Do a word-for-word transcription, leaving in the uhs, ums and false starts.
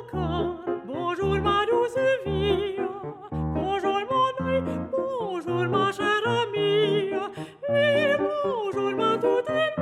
mon cœur. Bonjour ma douce vie, bonjour mon œil, bonjour ma chère amie, et bonjour ma toute aimée.